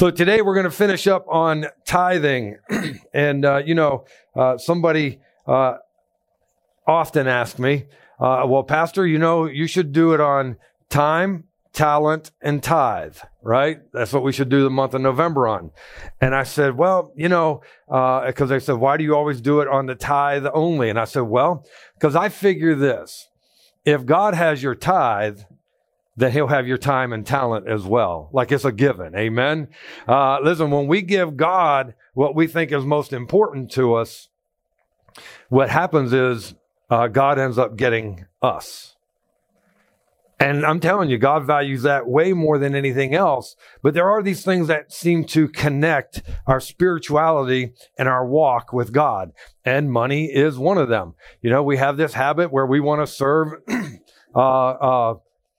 So today we're going to finish up on tithing. And, somebody often asks me, well, Pastor, you should do it on time, talent, and tithe, right? That's what we should do the month of November on. And I said, well, because they said, why do you always do it on the tithe only? And I said, well, because I figure this, if God has your tithe, then he'll have your time and talent as well. Like it's a given. Amen. Listen, when we give God what we think is most important to us, what happens is God ends up getting us. And I'm telling you, God values that way more than anything else. But there are these things that seem to connect our spirituality and our walk with God. And money is one of them. We have this habit where we want to serve God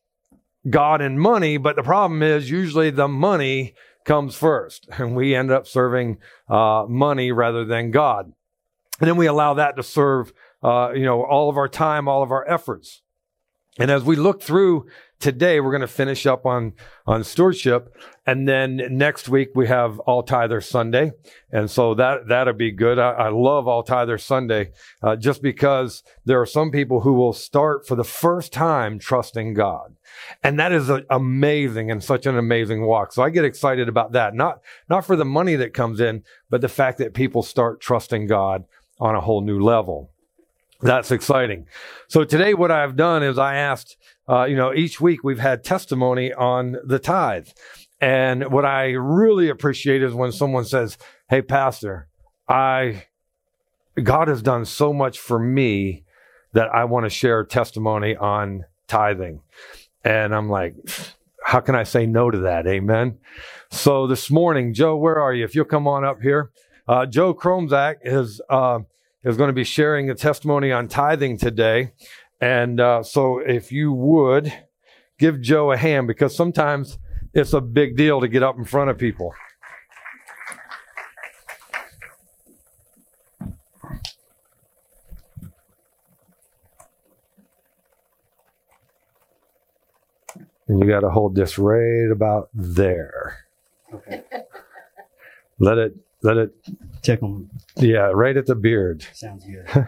and money. But the problem is usually the money comes first. And we end up serving money rather than God. And then we allow that to serve, all of our time, all of our efforts. And as we look through today, we're going to finish up on stewardship. And then next week we have All Tither Sunday. And so that'll be good. I love All Tither Sunday, just because there are some people who will start for the first time trusting God. And that is amazing and such an amazing walk. So I get excited about that. Not for the money that comes in, but the fact that people start trusting God on a whole new level. That's exciting. So today what I've done is I asked, each week we've had testimony on the tithe. And what I really appreciate is when someone says, hey, Pastor, God has done so much for me that I want to share testimony on tithing. And I'm like, how can I say no to that? Amen. So this morning, Joe, where are you? If you'll come on up here. Joe Kromzak is going to be sharing a testimony on tithing today. And so if you would give Joe a hand, because sometimes it's a big deal to get up in front of people. And you got to hold this right about there. Okay. Let it tickle. Yeah, right at the beard. Sounds good.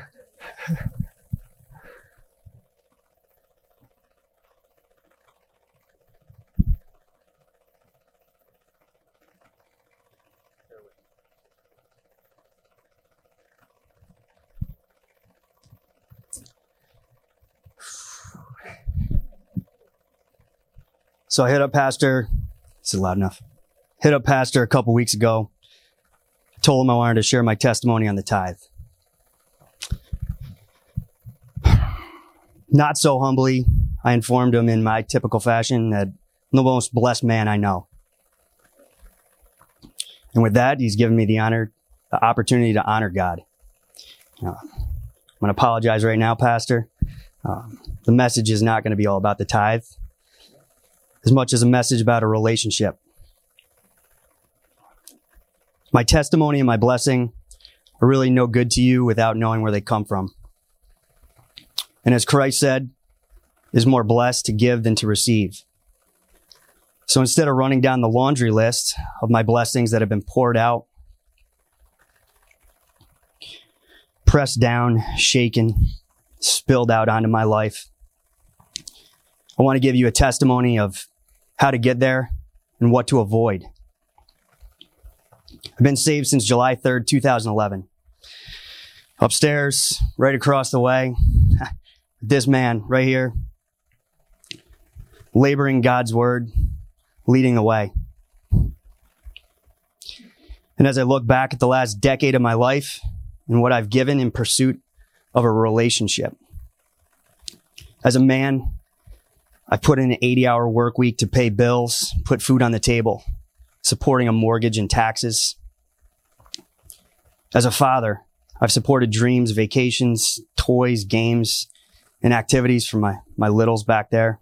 So I hit up Pastor. Is it loud enough? Hit up Pastor a couple weeks ago. Told him I wanted to share my testimony on the tithe. Not so humbly, I informed him in my typical fashion that I'm the most blessed man I know. And with that, he's given me the opportunity to honor God. I'm going to apologize right now, Pastor. The message is not going to be all about the tithe, as much as a message about a relationship. My testimony and my blessing are really no good to you without knowing where they come from. And as Christ said, is more blessed to give than to receive. So instead of running down the laundry list of my blessings that have been poured out, pressed down, shaken, spilled out onto my life, I want to give you a testimony of how to get there and what to avoid. I've been saved since July 3rd, 2011. Upstairs, right across the way, this man right here, laboring God's word, leading the way. And as I look back at the last decade of my life and what I've given in pursuit of a relationship, as a man, I put in an 80-hour work week to pay bills, put food on the table, supporting a mortgage and taxes. As a father, I've supported dreams, vacations, toys, games, and activities for my littles back there.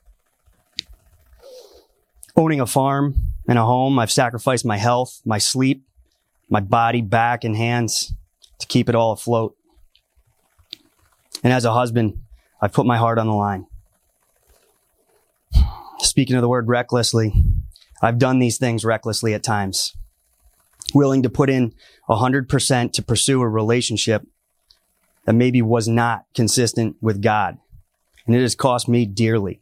Owning a farm and a home, I've sacrificed my health, my sleep, my body, back, and hands to keep it all afloat. And as a husband, I've put my heart on the line. Speaking of the word recklessly, I've done these things recklessly at times, willing to put in 100% to pursue a relationship that maybe was not consistent with God. And it has cost me dearly.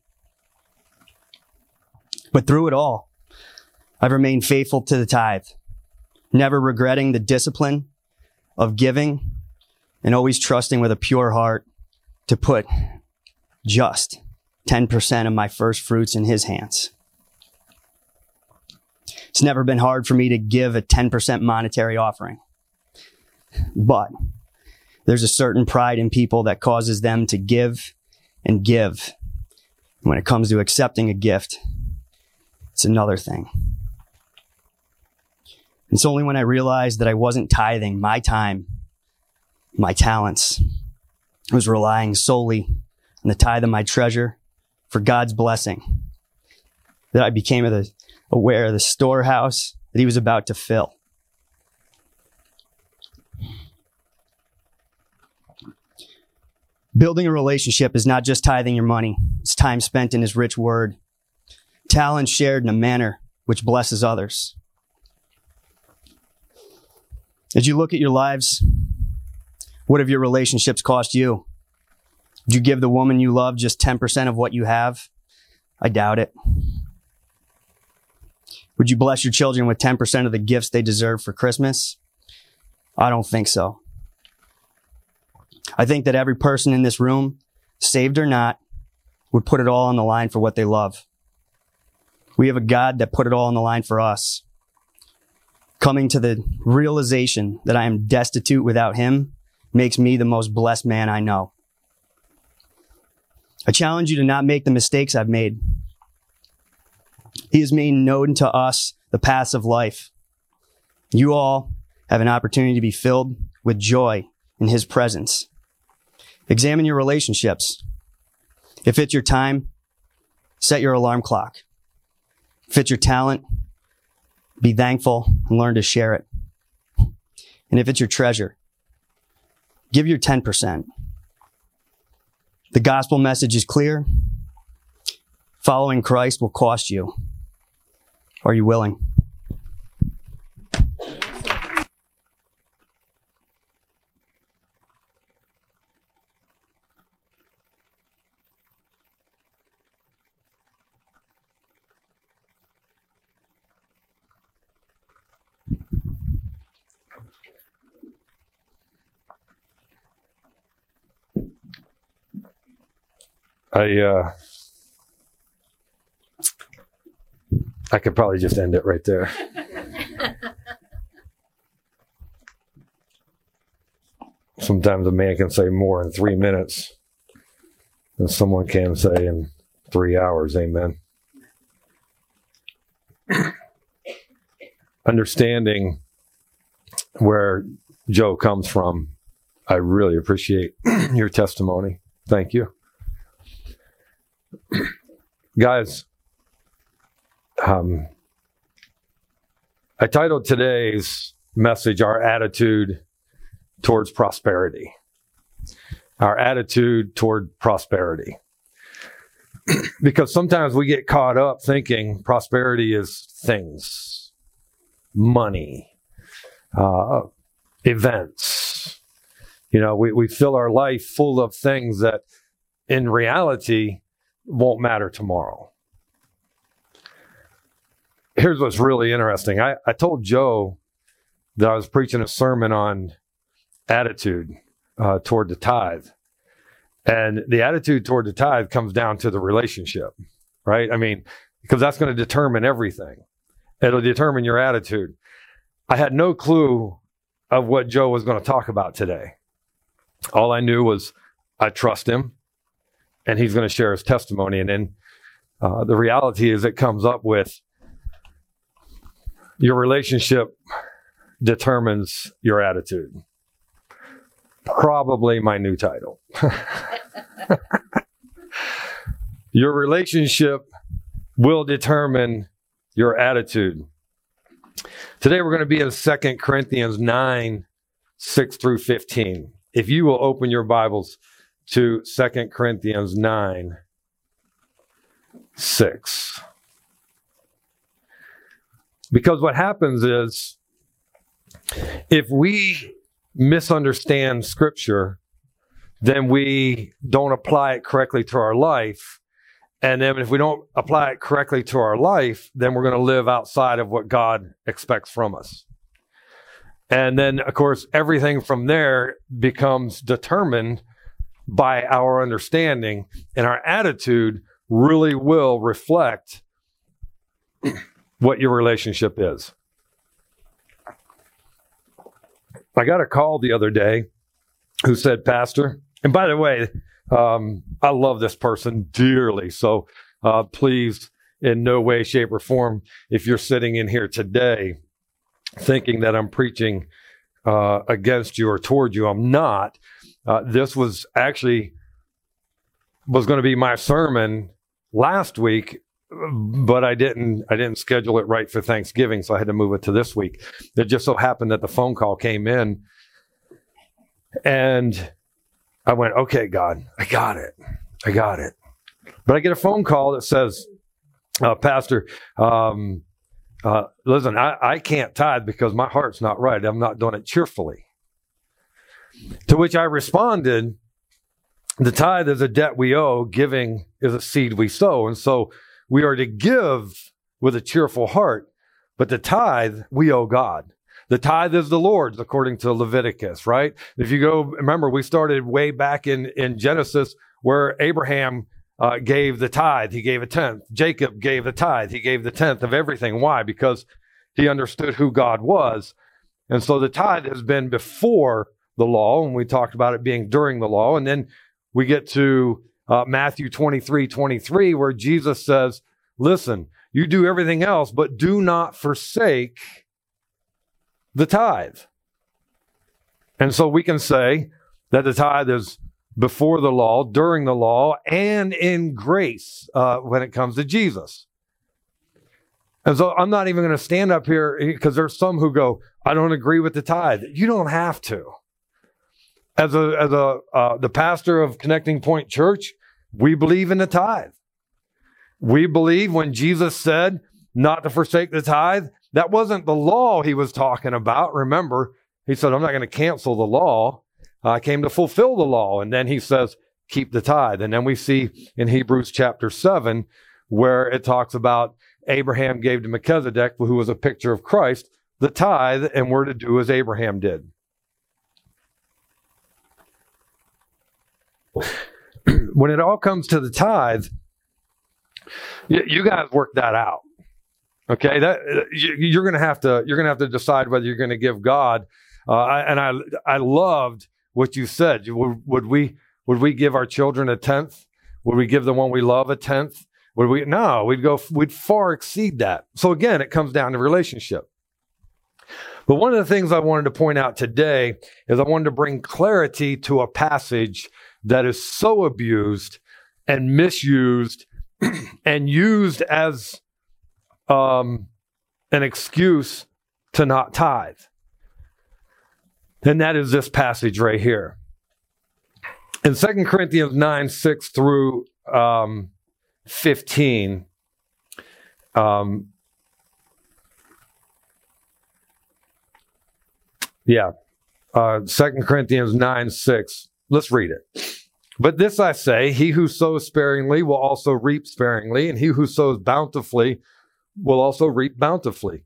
But through it all, I've remained faithful to the tithe, never regretting the discipline of giving and always trusting with a pure heart to put just 10% of my first fruits in his hands. It's never been hard for me to give a 10% monetary offering. But there's a certain pride in people that causes them to give and give. When it comes to accepting a gift, it's another thing. It's only when I realized that I wasn't tithing my time, my talents, I was relying solely on the tithe of my treasure for God's blessing, that I became aware of the storehouse that he was about to fill. Building a relationship is not just tithing your money. It's time spent in his rich word. Talent shared in a manner which blesses others. As you look at your lives, what have your relationships cost you? Did you give the woman you love just 10% of what you have? I doubt it. Would you bless your children with 10% of the gifts they deserve for Christmas? I don't think so. I think that every person in this room, saved or not, would put it all on the line for what they love. We have a God that put it all on the line for us. Coming to the realization that I am destitute without him makes me the most blessed man I know. I challenge you to not make the mistakes I've made. He has made known to us the paths of life. You all have an opportunity to be filled with joy in his presence. Examine your relationships. If it's your time, set your alarm clock. If it's your talent, be thankful and learn to share it. And if it's your treasure, give your 10%. The gospel message is clear. Following Christ will cost you. Are you willing? I could probably just end it right there. Sometimes a man can say more in 3 minutes than someone can say in 3 hours. Amen. Understanding where Joe comes from, I really appreciate your testimony. Thank you. Guys, I titled today's message, Our Attitude Towards Prosperity. Our attitude toward prosperity. Because sometimes we get caught up thinking prosperity is things, money, events. You know, we fill our life full of things that in reality won't matter tomorrow. Here's what's really interesting. I told Joe that I was preaching a sermon on attitude toward the tithe. And the attitude toward the tithe comes down to the relationship, right? I mean, because that's going to determine everything. It'll determine your attitude. I had no clue of what Joe was going to talk about today. All I knew was I trust him and he's going to share his testimony. And then the reality is it comes up with your relationship determines your attitude. Probably my new title. Your relationship will determine your attitude. Today we're going to be in 2 Corinthians 9, 6 through 15. If you will open your Bibles to 2 Corinthians 9, 6. Because what happens is, if we misunderstand Scripture, then we don't apply it correctly to our life. And then if we don't apply it correctly to our life, then we're going to live outside of what God expects from us. And then, of course, everything from there becomes determined by our understanding, and our attitude really will reflect what your relationship is. I got a call the other day who said, Pastor, and by the way, I love this person dearly. So please, in no way, shape, or form, if you're sitting in here today thinking that I'm preaching against you or toward you, I'm not. This was going to be my sermon last week, but I didn't schedule it right for Thanksgiving, so I had to move it to this week. It just so happened that the phone call came in, and I went, okay, God, I got it. But I get a phone call that says, Pastor, listen, I can't tithe because my heart's not right. I'm not doing it cheerfully. To which I responded, the tithe is a debt we owe. Giving is a seed we sow. And so we are to give with a cheerful heart, but the tithe we owe God. The tithe is the Lord's, according to Leviticus, right? If you go, remember, we started way back in Genesis where Abraham gave the tithe. He gave a tenth. Jacob gave the tithe. He gave the tenth of everything. Why? Because he understood who God was. And so the tithe has been before the law, and we talked about it being during the law. And then we get to Matthew 23:23, where Jesus says, listen, you do everything else, but do not forsake the tithe. And so we can say that the tithe is before the law, during the law, and in grace when it comes to Jesus. And so I'm not even going to stand up here because there's some who go, I don't agree with the tithe. You don't have to. As the pastor of Connecting Point Church, we believe in the tithe. We believe when Jesus said not to forsake the tithe, that wasn't the law he was talking about. Remember, he said, I'm not going to cancel the law. I came to fulfill the law. And then he says, keep the tithe. And then we see in Hebrews chapter 7, where it talks about Abraham gave to Melchizedek, who was a picture of Christ, the tithe, and we're to do as Abraham did. When it all comes to the tithe, you guys work that out. Okay, you're going to have to decide whether you're going to give God. I loved what you said. Would we give our children a tenth? Would we give the one we love a tenth? No, we'd far exceed that. So again, it comes down to relationship. But one of the things I wanted to point out today is I wanted to bring clarity to a passage that is so abused and misused and used as an excuse to not tithe. And that is this passage right here. In 2 Corinthians 9, 6 through 15, 2 Corinthians 9, 6. Let's read it. But this I say, he who sows sparingly will also reap sparingly, and he who sows bountifully will also reap bountifully.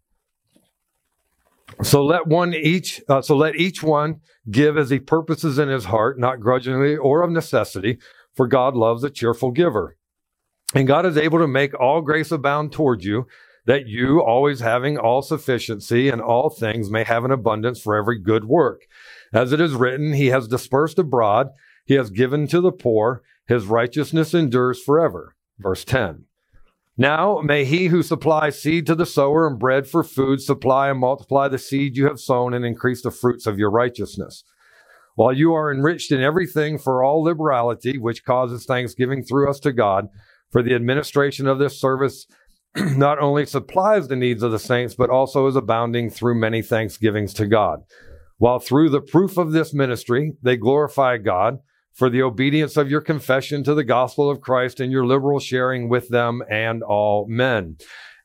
So let each one give as he purposes in his heart, not grudgingly or of necessity, for God loves a cheerful giver. And God is able to make all grace abound toward you, that you, always having all sufficiency in all things, may have an abundance for every good work. As it is written, he has dispersed abroad, he has given to the poor, his righteousness endures forever. Verse 10. Now may he who supplies seed to the sower and bread for food supply and multiply the seed you have sown and increase the fruits of your righteousness. While you are enriched in everything for all liberality, which causes thanksgiving through us to God, for the administration of this service not only supplies the needs of the saints, but also is abounding through many thanksgivings to God. While through the proof of this ministry, they glorify God for the obedience of your confession to the gospel of Christ and your liberal sharing with them and all men.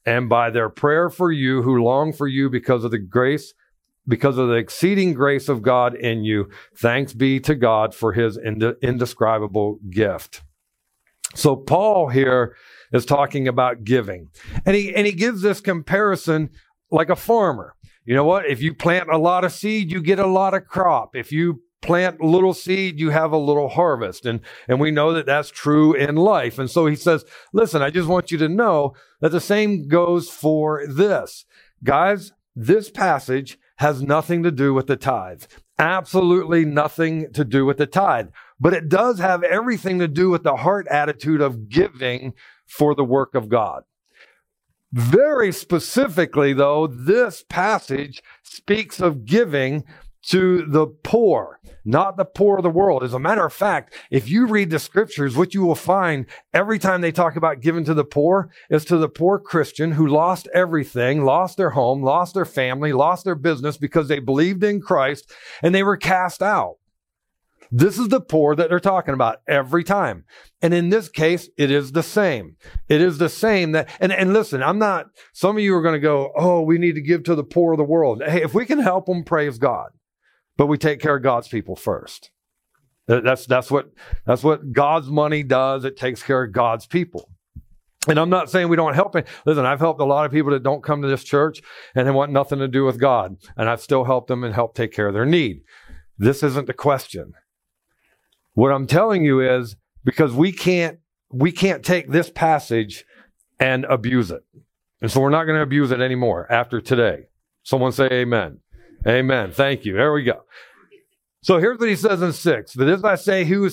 and by their prayer for you who long for you because of the exceeding grace of God in you. Thanks be to God for his indescribable gift. So Paul here is talking about giving. And he gives this comparison like a farmer. You know what? If you plant a lot of seed, you get a lot of crop. If you plant a little seed, you have a little harvest. And we know that that's true in life. And so he says, listen, I just want you to know that the same goes for this. Guys, this passage has nothing to do with the tithe. Absolutely nothing to do with the tithe. But it does have everything to do with the heart attitude of giving for the work of God. Very specifically, though, this passage speaks of giving to the poor, not the poor of the world. As a matter of fact, if you read the scriptures, what you will find every time they talk about giving to the poor is to the poor Christian who lost everything, lost their home, lost their family, lost their business because they believed in Christ and they were cast out. This is the poor that they're talking about every time. And in this case, it is the same. It is the same that, and listen, some of you are going to go, oh, we need to give to the poor of the world. Hey, if we can help them, praise God. But we take care of God's people first. That's what God's money does. It takes care of God's people. And I'm not saying we don't help it. Listen, I've helped a lot of people that don't come to this church and they want nothing to do with God. And I've still helped them and helped take care of their need. This isn't the question. What I'm telling you is because we can't take this passage and abuse it. And so we're not going to abuse it anymore after today. Someone say amen. Amen. Thank you. There we go. So here's what he says in 6. But as I say, he who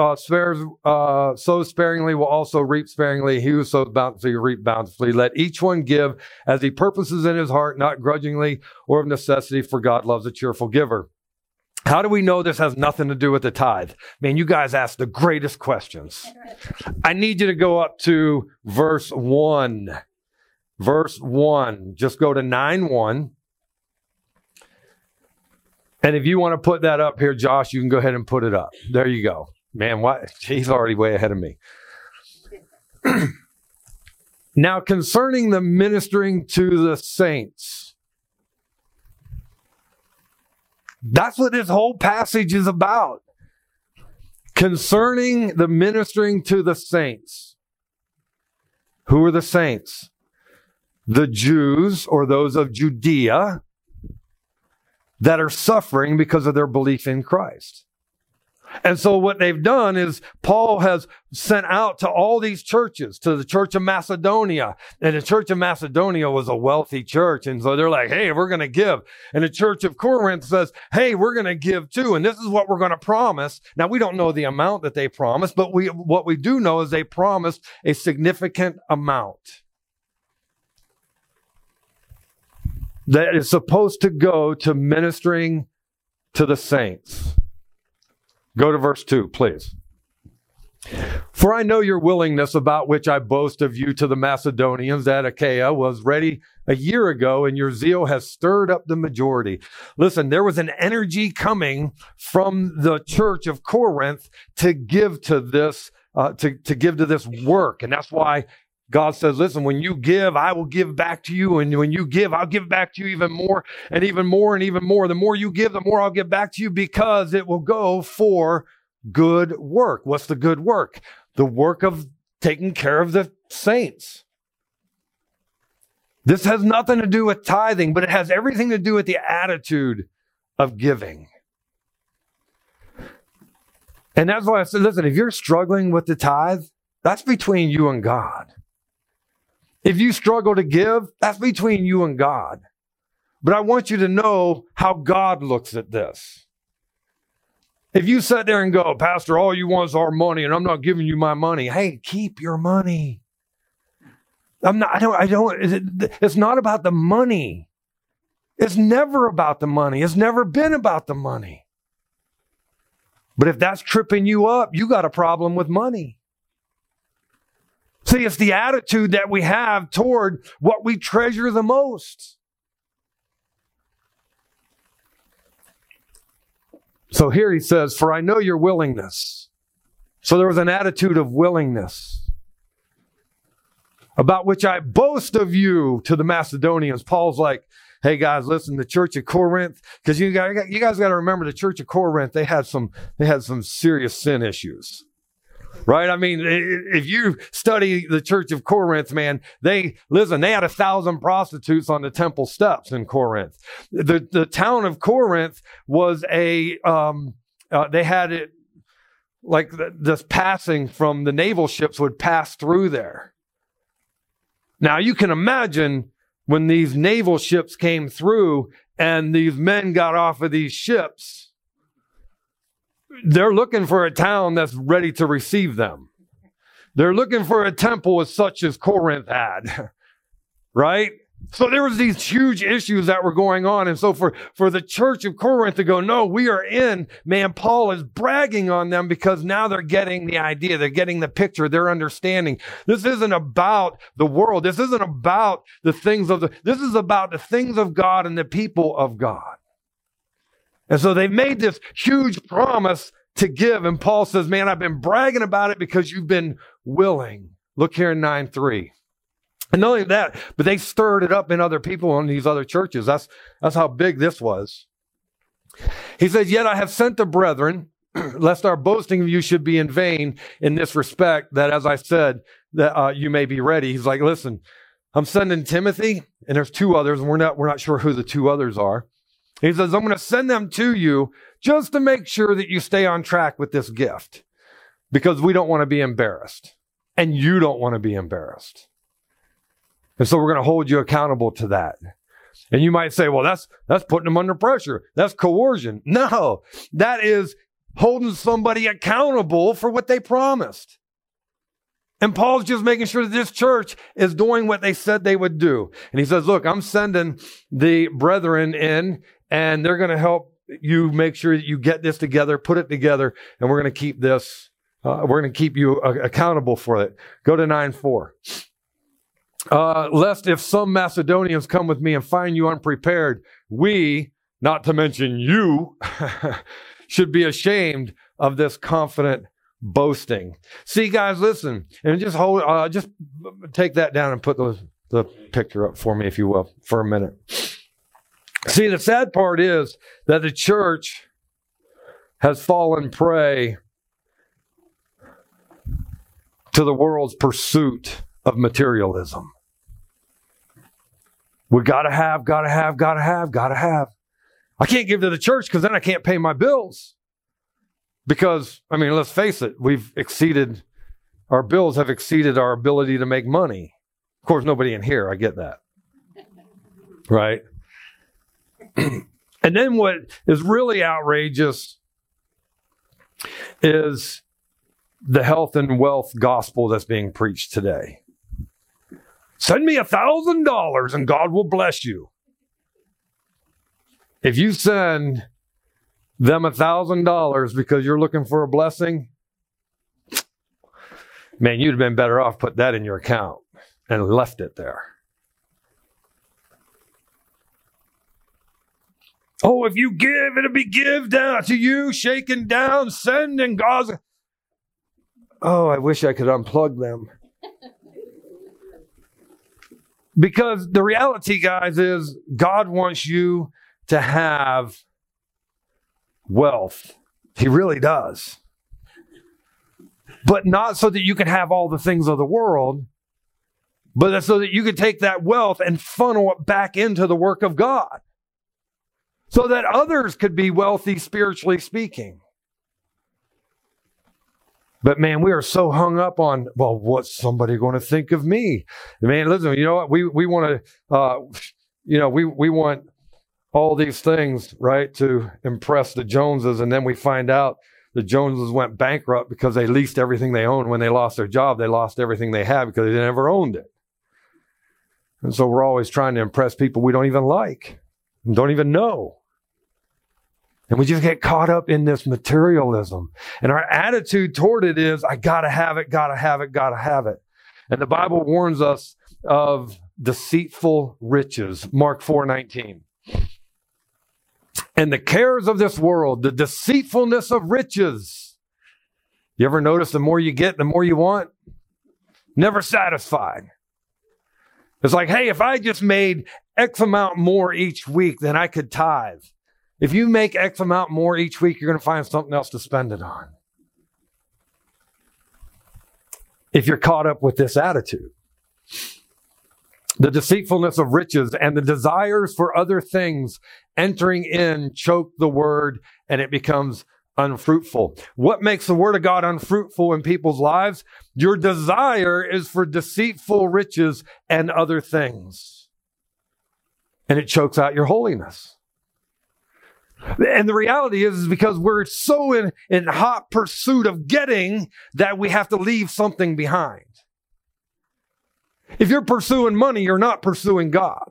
sows sparingly will also reap sparingly. He who sows bountifully will reap bountifully. Let each one give as he purposes in his heart, not grudgingly or of necessity, for God loves a cheerful giver. How do we know this has nothing to do with the tithe? Man, you guys ask the greatest questions. I need you to go up to verse 1. Verse 1. Just go to 9:1. And if you want to put that up here, Josh, you can go ahead and put it up. There you go. Man, what? He's already way ahead of me. Now, concerning the ministering to the saints, that's what this whole passage is about. Concerning the ministering to the saints. Who are the saints? The Jews, or those of Judea, that are suffering because of their belief in Christ. And so what they've done is Paul has sent out to all these churches, to the church of Macedonia. And the church of Macedonia was a wealthy church. And so they're like, hey, we're going to give. And the church of Corinth says, hey, we're going to give too. And this is what we're going to promise. Now, we don't know the amount that they promised, but what we do know is they promised a significant amount that is supposed to go to ministering to the saints. Go to verse 2, please. For I know your willingness, about which I boast of you to the Macedonians, that Achaia was ready a year ago, and your zeal has stirred up the majority. Listen, there was an energy coming from the church of Corinth to give to this, to give to this work. And that's why God says, listen, when you give, I will give back to you. And when you give, I'll give back to you even more and even more and even more. The more you give, the more I'll give back to you, because it will go for good work. What's the good work? The work of taking care of the saints. This has nothing to do with tithing, but it has everything to do with the attitude of giving. And that's why I said, listen, if you're struggling with the tithe, that's between you and God. If you struggle to give, that's between you and God. But I want you to know how God looks at this. If you sit there and go, Pastor, all you want is our money and I'm not giving you my money. Hey, keep your money. It's not about the money. It's never about the money. It's never been about the money. But if that's tripping you up, you got a problem with money. See, it's the attitude that we have toward what we treasure the most. So here he says, for I know your willingness. So there was an attitude of willingness. about which I boast of you to the Macedonians. Paul's like, hey guys, listen, the church of Corinth, because you guys got to remember the church of Corinth, they had some serious sin issues. Right? I mean, if you study the church of Corinth, man, they had 1,000 prostitutes on the temple steps in Corinth. The town of Corinth was they had it like this passing from the naval ships would pass through there. Now you can imagine when these naval ships came through and these men got off of these ships, they're looking for a town that's ready to receive them. They're looking for a temple as such as Corinth had, right? So there was these huge issues that were going on. And so for the church of Corinth to go, no, we are in, man, Paul is bragging on them because now they're getting the idea. They're getting the picture. They're understanding. This isn't about the world. This isn't about the things this is about the things of God and the people of God. And so they made this huge promise to give. And Paul says, man, I've been bragging about it because you've been willing. Look here in 9:3. And not only that, but they stirred it up in other people in these other churches. That's how big this was. He says, yet I have sent the brethren, lest our boasting of you should be in vain in this respect, that as I said, that you may be ready. He's like, listen, I'm sending Timothy, and there's two others, and we're not sure who the two others are. He says, I'm going to send them to you just to make sure that you stay on track with this gift, because we don't want to be embarrassed, and you don't want to be embarrassed. And so we're going to hold you accountable to that. And you might say, well, that's putting them under pressure. That's coercion. No, that is holding somebody accountable for what they promised. And Paul's just making sure that this church is doing what they said they would do. And he says, look, I'm sending the brethren in, and they're going to help you make sure that you get this together, put it together, and we're going to keep this, we're going to keep you accountable for it. Go to 9:4. Lest if some Macedonians come with me and find you unprepared, we, not to mention you, should be ashamed of this confident boasting. See, guys, listen, and just take that down and put the picture up for me, if you will, for a minute. See, the sad part is that the church has fallen prey to the world's pursuit of materialism. We gotta have. I can't give to the church because then I can't pay my bills. Because, I mean, let's face it, our bills have exceeded our ability to make money. Of course, nobody in here, I get that. Right? And then what is really outrageous is the health and wealth gospel that's being preached today. Send me $1,000 and God will bless you. If you send them $1,000 because you're looking for a blessing, man, you'd have been better off put that in your account and left it there. Oh, if you give, it'll be give down to you, shaken down, send, and God's. Oh, I wish I could unplug them. Because the reality, guys, is God wants you to have wealth. He really does. But not so that you can have all the things of the world, but so that you can take that wealth and funnel it back into the work of God, so that others could be wealthy, spiritually speaking. But man, we are so hung up on, well, what's somebody going to think of me? Man, listen, you know what? We want to, we want all these things, right, to impress the Joneses. And then we find out the Joneses went bankrupt because they leased everything they owned. When they lost their job, they lost everything they had because they never owned it. And so we're always trying to impress people we don't even like and don't even know. And we just get caught up in this materialism. And our attitude toward it is, I gotta have it, gotta have it, gotta have it. And the Bible warns us of deceitful riches. Mark 4:19. And the cares of this world, the deceitfulness of riches. You ever notice the more you get, the more you want? Never satisfied. It's like, hey, if I just made X amount more each week, then I could tithe. If you make X amount more each week, you're going to find something else to spend it on. If you're caught up with this attitude, the deceitfulness of riches and the desires for other things entering in choke the word, and it becomes unfruitful. What makes the word of God unfruitful in people's lives? Your desire is for deceitful riches and other things. And it chokes out your holiness. And the reality is because we're so in hot pursuit of getting that we have to leave something behind. If you're pursuing money, you're not pursuing God.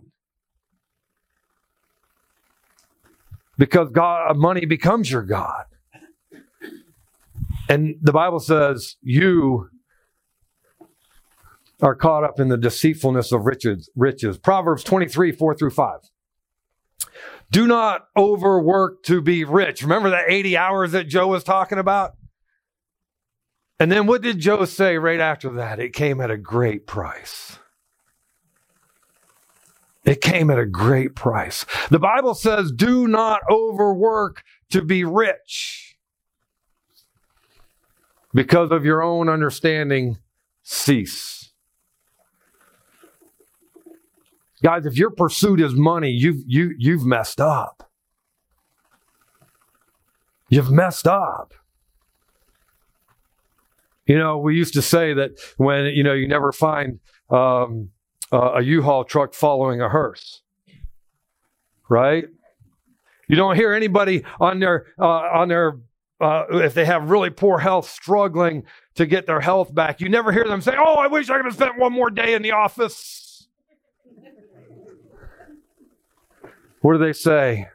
Because money becomes your God. And the Bible says you are caught up in the deceitfulness of riches. Proverbs 23, 4-5. Do not overwork to be rich. Remember that 80 hours that Joe was talking about? And then what did Joe say right after that? It came at a great price. It came at a great price. The Bible says, do not overwork to be rich. Because of your own understanding, cease. Guys, if your pursuit is money, you've messed up. You've messed up. You know, we used to say that when, you never find a U-Haul truck following a hearse, right? You don't hear anybody on their if they have really poor health, struggling to get their health back. You never hear them say, "Oh, I wish I could have spent one more day in the office." What do they say?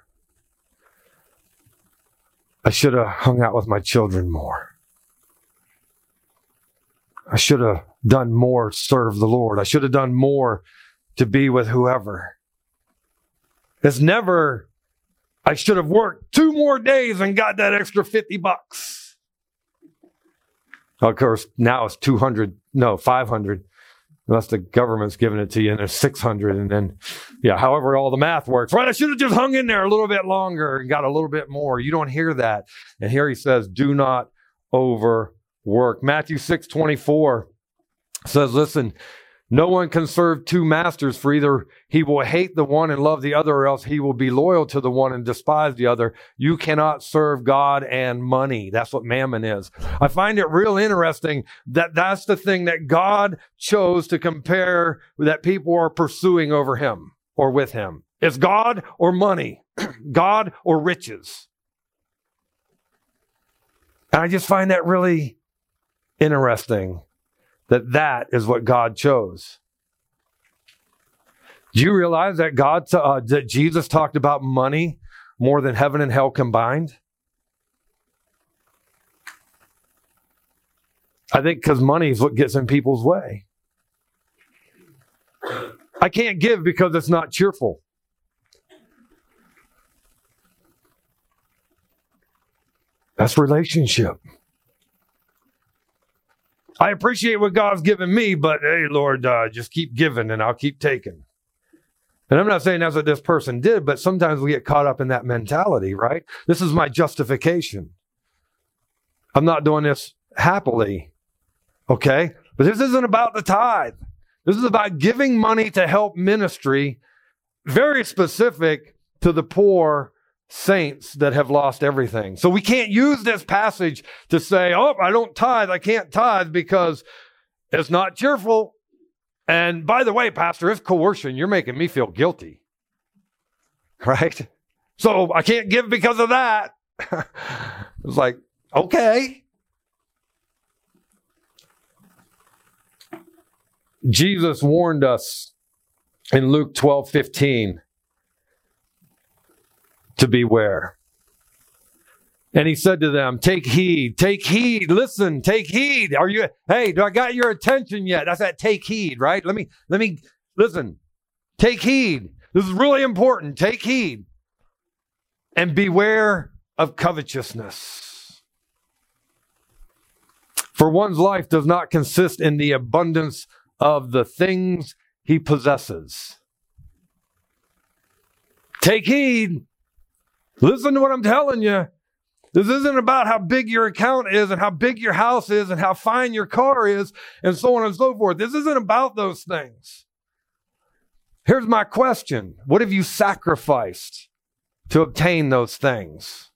I should have hung out with my children more. I should have done more to serve the Lord. I should have done more to be with whoever. It's never, I should have worked 2 more days and got that extra $50. Of course, now it's 500. Unless the government's giving it to you and there's 600. And then, however all the math works. Right, I should have just hung in there a little bit longer and got a little bit more. You don't hear that. And here he says, do not overwork. Matthew 6:24 says, listen, no one can serve 2 masters, for either he will hate the one and love the other, or else he will be loyal to the one and despise the other. You cannot serve God and money. That's what mammon is. I find it real interesting that that's the thing that God chose to compare that people are pursuing over him or with him. It's God or money, God or riches. And I just find that really interesting. That is what God chose. Do you realize that that Jesus talked about money more than heaven and hell combined? I think because money is what gets in people's way. I can't give because it's not cheerful. That's relationship. I appreciate what God's given me, but hey, Lord, just keep giving and I'll keep taking. And I'm not saying that's what this person did, but sometimes we get caught up in that mentality, right? This is my justification. I'm not doing this happily, okay? But this isn't about the tithe. This is about giving money to help ministry, very specific to the poor saints that have lost everything. So we can't use this passage to say, oh, I don't tithe, I can't tithe because it's not cheerful. And by the way, Pastor, it's coercion. You're making me feel guilty. Right? So I can't give because of that. It's like, okay. Jesus warned us in Luke 12:15 to beware. And he said to them, take heed, listen, take heed. Hey, do I got your attention yet? That's that take heed, right? Let me listen. Take heed. This is really important. Take heed. And beware of covetousness. For one's life does not consist in the abundance of the things he possesses. Take heed. Listen to what I'm telling you. This isn't about how big your account is and how big your house is and how fine your car is and so on and so forth. This isn't about those things. Here's my question. What have you sacrificed to obtain those things?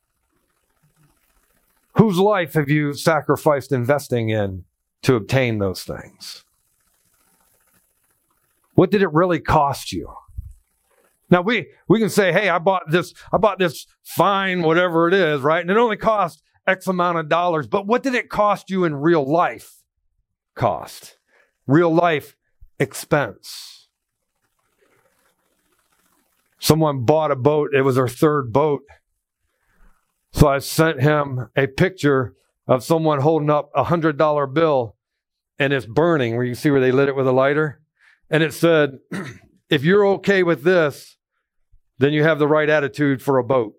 Whose life have you sacrificed investing in to obtain those things? What did it really cost you? Now we can say, hey, I bought this fine, whatever it is, right? And it only cost X amount of dollars. But what did it cost you in real life cost? Real life expense. Someone bought a boat. It was their third boat. So I sent him a picture of someone holding up a $100 bill and it's burning, where you see where they lit it with a lighter. And it said, if you're okay with this, then you have the right attitude for a boat.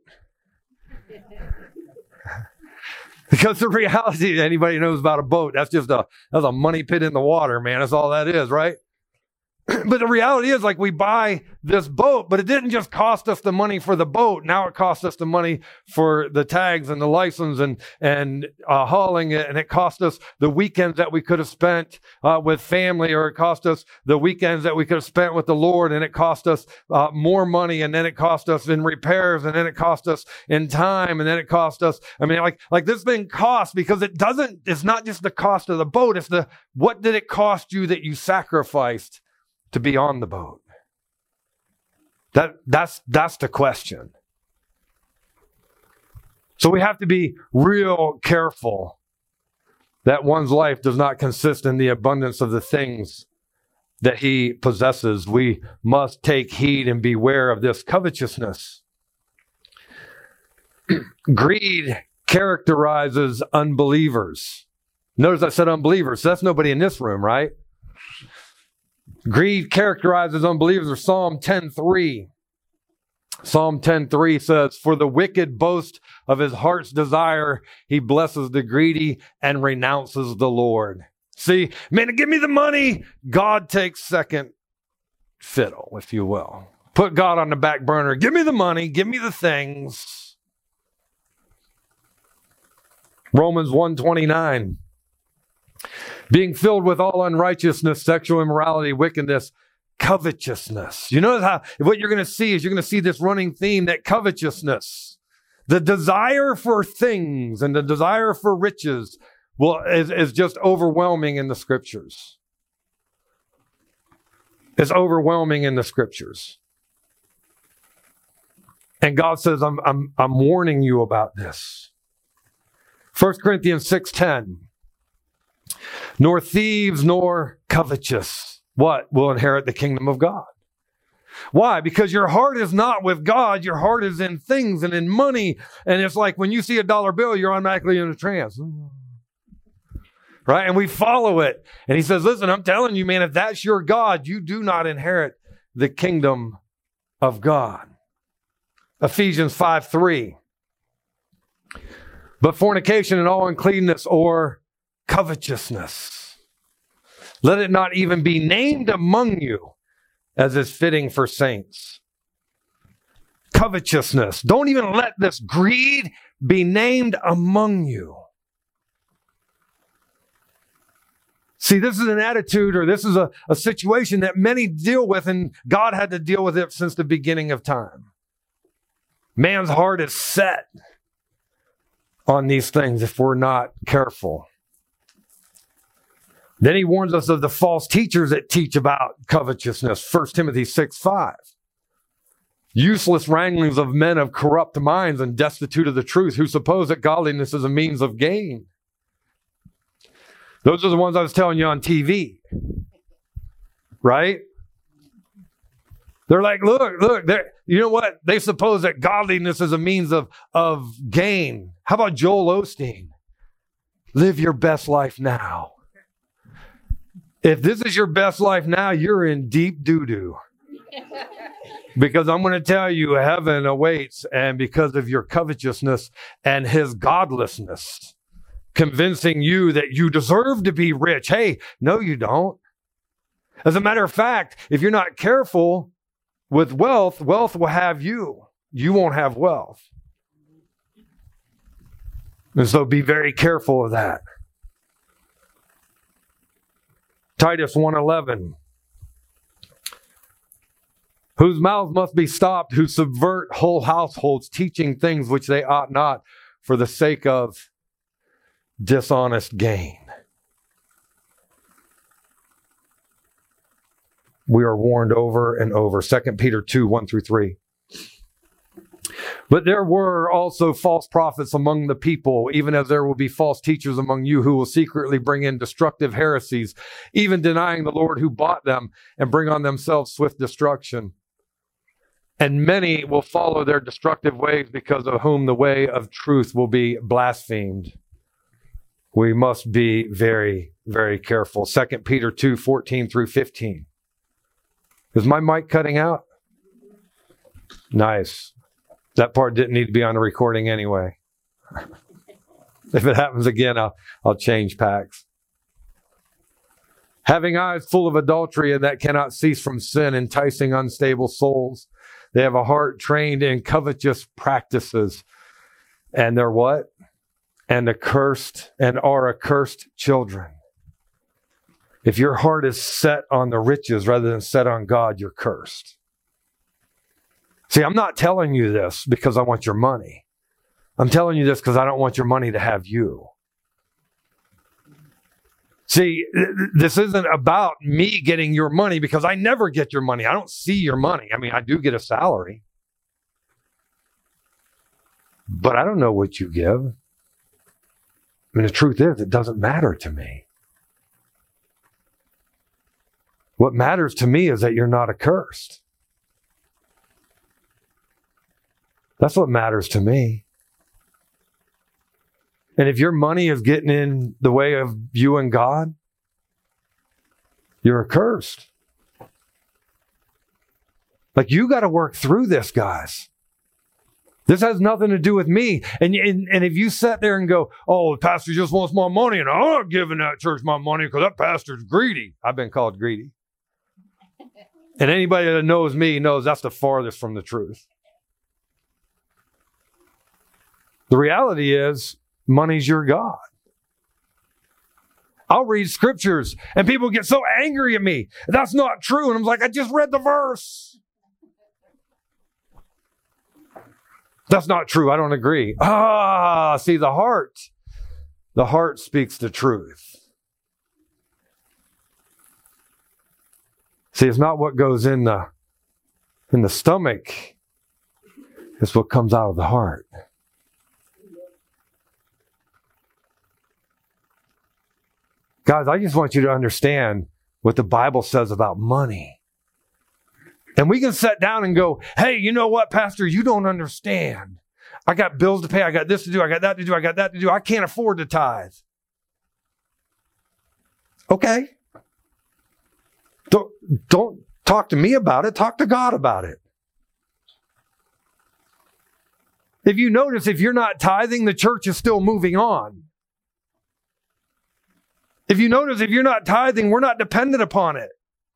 Because the reality, anybody knows about a boat, that's a money pit in the water, man. That's all that is, right? But the reality is, like, we buy this boat, but it didn't just cost us the money for the boat. Now it costs us the money for the tags and the license and hauling it. And it cost us the weekends that we could have spent with family, or it cost us the weekends that we could have spent with the Lord. And it cost us more money. And then it cost us in repairs. And then it cost us in time. And then it cost us, like this thing costs, because it's not just the cost of the boat. It's what did it cost you that you sacrificed to be on the boat? That's the question. So we have to be real careful that one's life does not consist in the abundance of the things that he possesses. We must take heed and beware of this covetousness. Greed characterizes unbelievers. Notice I said unbelievers. So that's nobody in this room, right? Greed characterizes unbelievers. Psalm 10:3. Psalm 10:3 says, for the wicked boast of his heart's desire, he blesses the greedy and renounces the Lord. See, man, give me the money. God takes second fiddle, if you will. Put God on the back burner. Give me the money. Give me the things. Romans 1:29. Being filled with all unrighteousness, sexual immorality, wickedness, covetousness. You know what you're going to see is you're going to see this running theme, that covetousness, the desire for things and the desire for riches is just overwhelming in the scriptures. It's overwhelming in the scriptures. And God says, I'm warning you about this. 1 Corinthians 6:10. Nor thieves, nor covetous, what? Will inherit the kingdom of God. Why? Because your heart is not with God. Your heart is in things and in money. And it's like when you see a dollar bill, you're automatically in a trance. Right? And we follow it. And he says, listen, I'm telling you, man, if that's your God, you do not inherit the kingdom of God. Ephesians 5:3. But fornication and all uncleanness or covetousness, let it not even be named among you, as is fitting for saints. Covetousness. Don't even let this greed be named among you. See, this is an attitude, or this is a situation that many deal with, and God had to deal with it since the beginning of time. Man's heart is set on these things if we're not careful. Then he warns us of the false teachers that teach about covetousness. 1 Timothy 6:5. Useless wranglings of men of corrupt minds and destitute of the truth, who suppose that godliness is a means of gain. Those are the ones I was telling you on TV. Right? They're like, look, you know what? They suppose that godliness is a means of gain. How about Joel Osteen? Live your best life now. If this is your best life now, you're in deep doo-doo. Because I'm going to tell you, heaven awaits, and because of your covetousness and his godlessness, convincing you that you deserve to be rich. Hey, no, you don't. As a matter of fact, if you're not careful with wealth, wealth will have you. You won't have wealth. And so be very careful of that. Titus 1:11. Whose mouths must be stopped, who subvert whole households, teaching things which they ought not, for the sake of dishonest gain. We are warned over and over. 2 Peter 2:1-3. But there were also false prophets among the people, even as there will be false teachers among you who will secretly bring in destructive heresies, even denying the Lord who bought them, and bring on themselves swift destruction. And many will follow their destructive ways, because of whom the way of truth will be blasphemed. We must be very, very careful. 2 Peter 2:14-15. Is my mic cutting out? Nice. That part didn't need to be on the recording anyway. If it happens again, I'll change packs. Having eyes full of adultery and that cannot cease from sin, enticing unstable souls. They have a heart trained in covetous practices. And they're what? And accursed, and are accursed children. If your heart is set on the riches rather than set on God, you're cursed. See, I'm not telling you this because I want your money. I'm telling you this because I don't want your money to have you. See, this isn't about me getting your money, because I never get your money. I don't see your money. I mean, I do get a salary, but I don't know what you give. I mean, the truth is, it doesn't matter to me. What matters to me is that you're not accursed. That's what matters to me. And if your money is getting in the way of you and God, you're accursed. Like, you got to work through this, guys. This has nothing to do with me. And if you sit there and go, oh, the pastor just wants my money, and I'm not giving that church my money because that pastor's greedy. I've been called greedy. And anybody that knows me knows that's the farthest from the truth. The reality is, money's your God. I'll read scriptures and people get so angry at me. That's not true. And I'm like, I just read the verse. That's not true. I don't agree. See, the heart speaks the truth. See, it's not what goes in the stomach. It's what comes out of the heart. Guys, I just want you to understand what the Bible says about money. And we can sit down and go, hey, you know what, Pastor? You don't understand. I got bills to pay. I got this to do. I got that to do. I got that to do. I can't afford to tithe. Okay. Don't talk to me about it. Talk to God about it. If you notice, if you're not tithing, the church is still moving on. If you notice, if you're not tithing, we're not dependent upon it.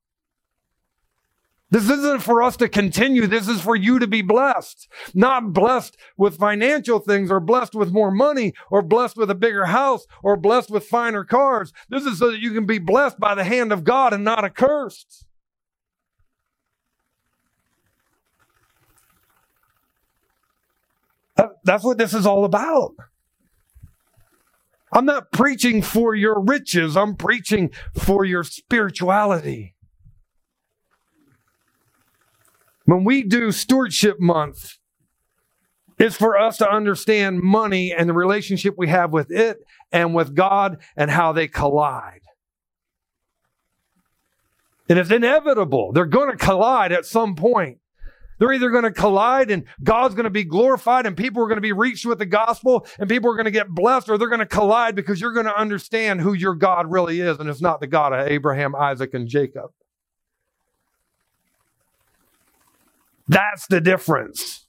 This isn't for us to continue. This is for you to be blessed. Not blessed with financial things, or blessed with more money, or blessed with a bigger house, or blessed with finer cars. This is so that you can be blessed by the hand of God and not accursed. That's what this is all about. I'm not preaching for your riches. I'm preaching for your spirituality. When we do Stewardship Month, it's for us to understand money and the relationship we have with it and with God and how they collide. And it's inevitable. They're going to collide at some point. They're either going to collide and God's going to be glorified and people are going to be reached with the gospel and people are going to get blessed, or they're going to collide because you're going to understand who your God really is, and it's not the God of Abraham, Isaac, and Jacob. That's the difference.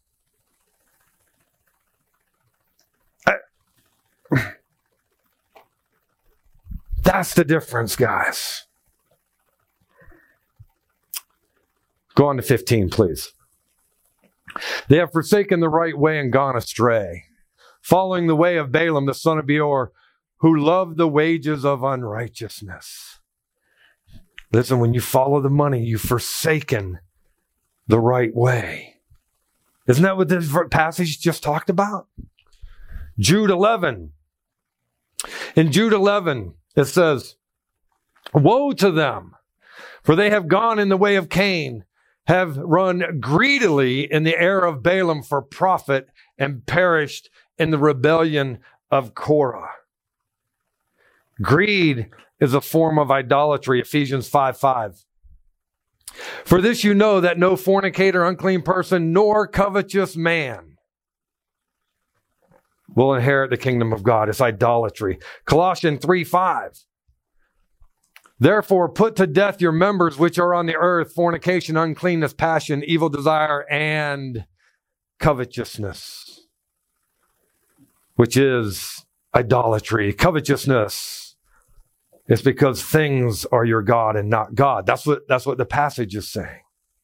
That's the difference, guys. Go on to 15, please. They have forsaken the right way and gone astray, following the way of Balaam, the son of Beor, who loved the wages of unrighteousness. Listen, when you follow the money, you've forsaken the right way. Isn't that what this passage just talked about? Jude 11. In Jude 11, it says, woe to them, for they have gone in the way of Cain, have run greedily in the error of Balaam for profit, and perished in the rebellion of Korah. Greed is a form of idolatry, Ephesians 5:5. For this you know that no fornicator, unclean person, nor covetous man will inherit the kingdom of God. It's idolatry. Colossians 3:5. Therefore, put to death your members which are on the earth, fornication, uncleanness, passion, evil desire, and covetousness, which is idolatry. Covetousness is because things are your God and not God. That's what the passage is saying.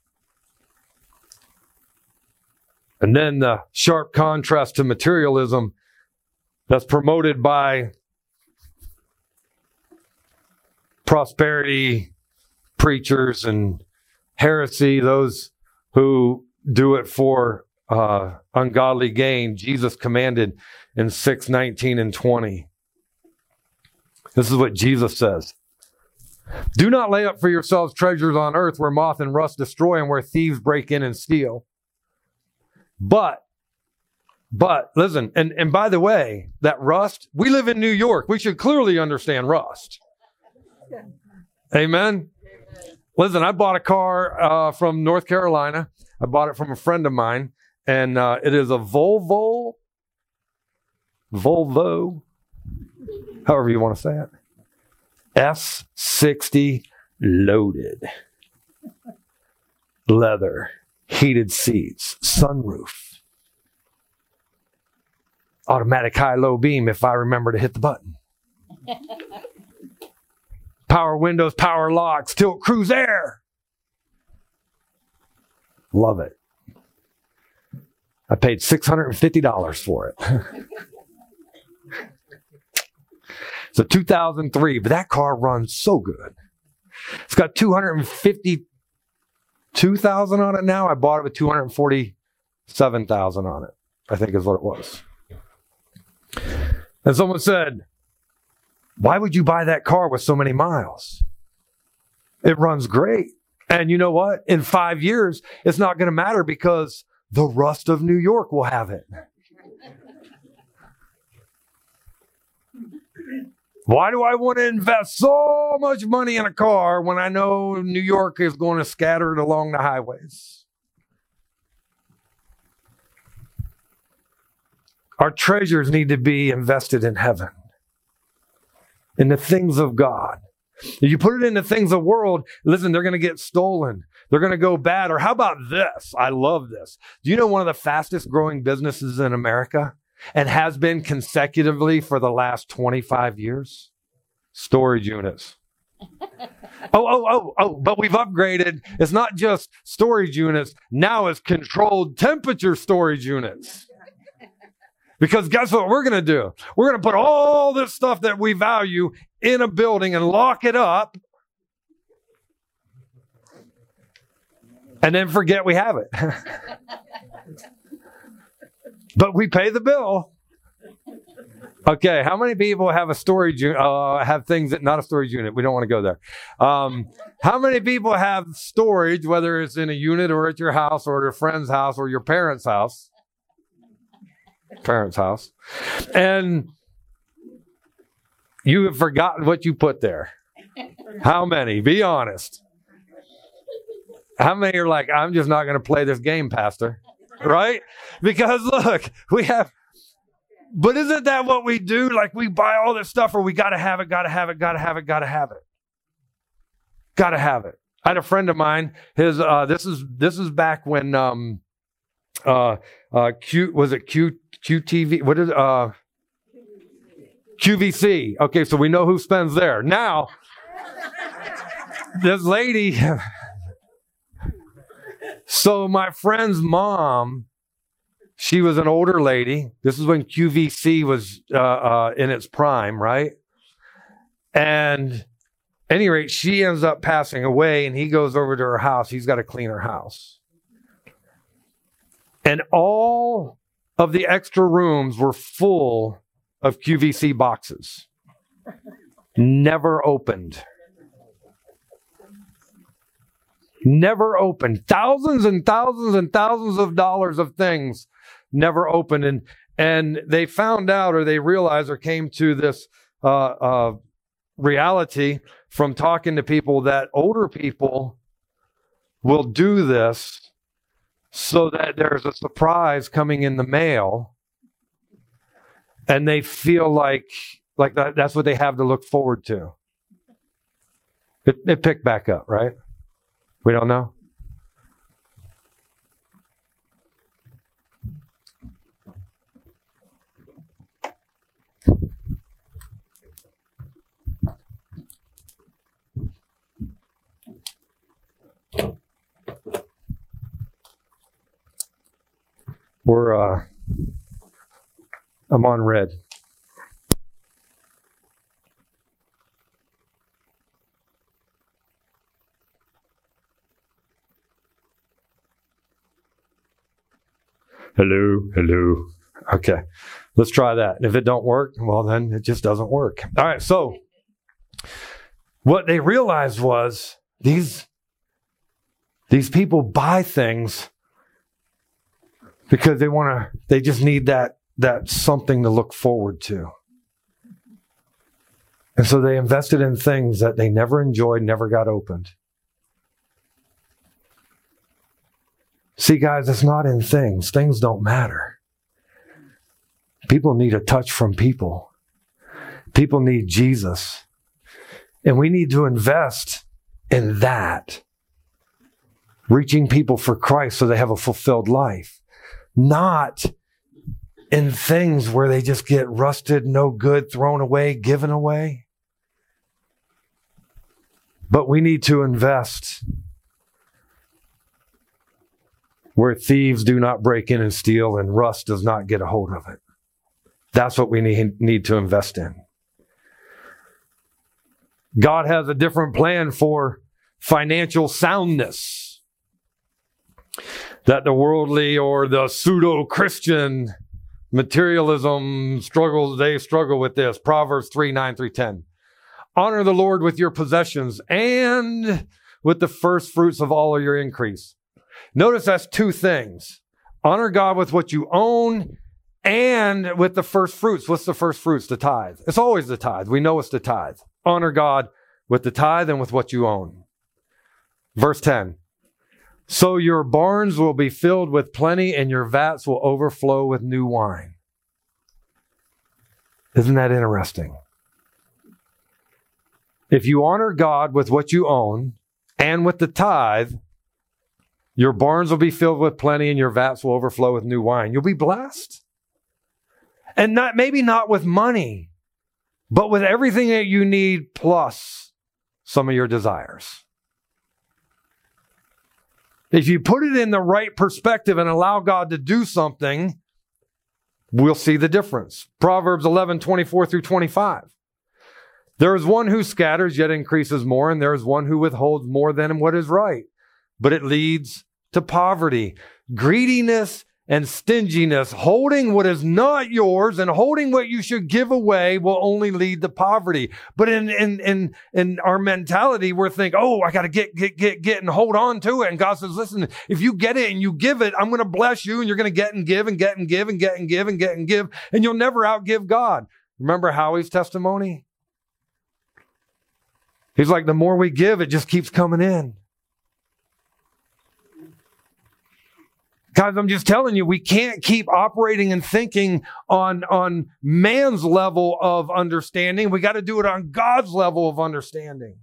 And then the sharp contrast to materialism that's promoted by prosperity preachers and heresy, those who do it for ungodly gain. Jesus commanded in 6:19 and 20. This is what Jesus says. Do not lay up for yourselves treasures on earth where moth and rust destroy and where thieves break in and steal. But listen, and by the way, that rust, we live in New York. We should clearly understand rust. Amen. Listen, I bought a car from North Carolina. I bought it from a friend of mine, and it is a Volvo, however you want to say it, S60 loaded, leather, heated seats, sunroof, automatic high-low beam if I remember to hit the button. Power windows, power locks, tilt cruise air. Love it. I paid $650 for it. It's a 2003, but that car runs so good. It's got 252,000 on it now. I bought it with 247,000 on it, I think is what it was. And someone said, why would you buy that car with so many miles? It runs great. And you know what? In 5 years, it's not going to matter because the rust of New York will have it. Why do I want to invest so much money in a car when I know New York is going to scatter it along the highways? Our treasures need to be invested in heaven, in the things of God. If you put it in the things of the world, listen, they're going to get stolen. They're going to go bad. Or how about this? I love this. Do you know one of the fastest growing businesses in America and has been consecutively for the last 25 years? Storage units. But we've upgraded. It's not just storage units. Now it's controlled temperature storage units. Because guess what we're going to do? We're going to put all this stuff that we value in a building and lock it up and then forget we have it. But we pay the bill. Okay, how many people have a storage unit, have things that, not a storage unit, we don't want to go there. How many people have storage, whether it's in a unit or at your house or at a friend's house or your parents' house? Parents' house. And you have forgotten what you put there. How many? Be honest. How many are like, I'm just not going to play this game, Pastor? Right? Because look, we have, but isn't that what we do? Like we buy all this stuff or we got to have it, got to have it, got to have it, got to have it. Got to have it. I had a friend of mine, this is back when, QTV? What is QVC? Okay, so we know who spends there. Now, this lady, So my friend's mom, she was an older lady. This is when QVC was in its prime, right? And at any rate, she ends up passing away, and he goes over to her house. He's got to clean her house. And all of the extra rooms were full of QVC boxes. Never opened. Never opened. Thousands and thousands and thousands of dollars of things never opened. And they found out, or they realized, or came to this reality from talking to people, that older people will do this so that there's a surprise coming in the mail, and they feel like that's what they have to look forward to. It picked back up, right? We don't know. I'm on red. Hello. Okay, let's try that. And if it don't work, well, then it just doesn't work. All right, so what they realized was these people buy things because they just need that something to look forward to. And so they invested in things that they never enjoyed, never got opened. See, guys, it's not in things. Things don't matter. People need a touch from people. People need Jesus. And we need to invest in that. Reaching people for Christ so they have a fulfilled life. Not in things where they just get rusted, no good, thrown away, given away. But we need to invest where thieves do not break in and steal and rust does not get a hold of it. That's what we need to invest in. God has a different plan for financial soundness that the worldly or the pseudo-Christian materialism they struggle with this. Proverbs 3:9-10. Honor the Lord with your possessions and with the first fruits of all of your increase. Notice that's two things. Honor God with what you own and with the first fruits. What's the first fruits? The tithe. It's always the tithe. We know it's the tithe. Honor God with the tithe and with what you own. Verse 10. So your barns will be filled with plenty and your vats will overflow with new wine. Isn't that interesting? If you honor God with what you own and with the tithe, your barns will be filled with plenty and your vats will overflow with new wine. You'll be blessed. And maybe not with money, but with everything that you need plus some of your desires. If you put it in the right perspective and allow God to do something, we'll see the difference. Proverbs 11:24-25. There is one who scatters yet increases more, and there is one who withholds more than what is right. But it leads to poverty, greediness, and stinginess. Holding what is not yours and holding what you should give away will only lead to poverty. But in our mentality, we're thinking, oh, I got to get and hold on to it. And God says, listen, if you get it and you give it, I'm going to bless you and you're going to get and give and get and give and get and give and get and give. And you'll never outgive God. Remember Howie's testimony? He's like, the more we give, it just keeps coming in. Guys, I'm just telling you, we can't keep operating and thinking on man's level of understanding. We got to do it on God's level of understanding.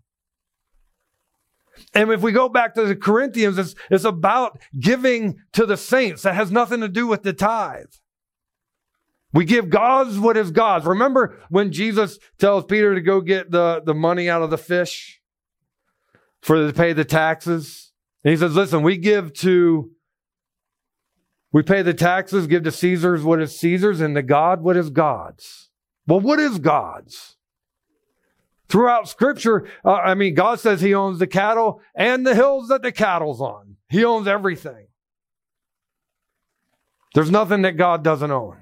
And if we go back to the Corinthians, it's about giving to the saints. That has nothing to do with the tithe. We give God's what is God's. Remember when Jesus tells Peter to go get the money out of the fish to pay the taxes? And he says, listen, we pay the taxes, give to Caesar's what is Caesar's, and to God what is God's. Well, what is God's? Throughout Scripture, God says he owns the cattle and the hills that the cattle's on. He owns everything. There's nothing that God doesn't own.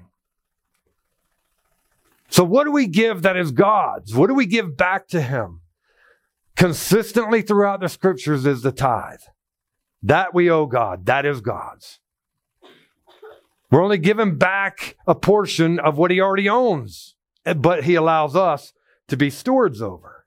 So what do we give that is God's? What do we give back to him? Consistently throughout the Scriptures is the tithe. That we owe God. That is God's. We're only giving back a portion of what he already owns, but he allows us to be stewards over.